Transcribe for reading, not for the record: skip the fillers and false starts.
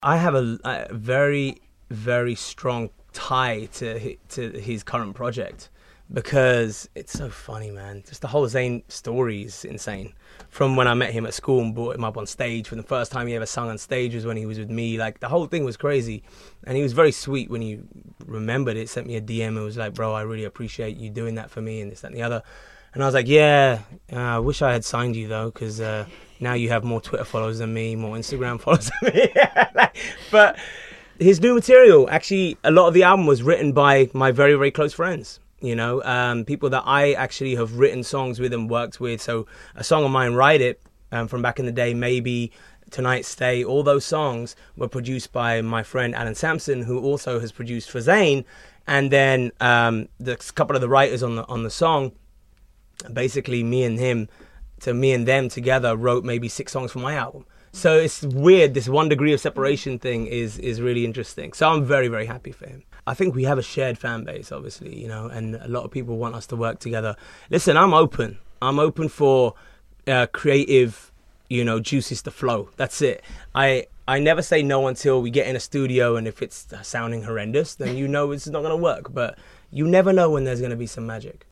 I have a very, very strong tie to his current project because it's so funny, man. Just the whole Zayn story is insane. From when I met him at school and brought him up on stage, from the first time he ever sung on stage was when he was with me. Like, the whole thing was crazy. And he was very sweet when he remembered it, sent me a DM and was like, bro, I really appreciate you doing that for me and this, that, and the other. And I was like, yeah, I wish I had signed you, though, because now you have more Twitter followers than me, more Instagram followers than me. But his new material, actually, a lot of the album was written by my very, very close friends. You know, people that I actually have written songs with and worked with. So a song of mine, Ride It, from back in the day, Maybe, Tonight Stay, all those songs were produced by my friend Alan Sampson, who also has produced for Zayn. And then the couple of the writers on the song, basically me and them together wrote maybe 6 songs for my album. So it's weird. This 1 degree of separation thing is really interesting. So I'm very, very happy for him. I think we have a shared fan base, obviously, you know, and a lot of people want us to work together. Listen, I'm open. I'm open for creative, you know, juices to flow. That's it. I never say no until we get in a studio, and if it's sounding horrendous, then you know it's not going to work. But you never know when there's going to be some magic.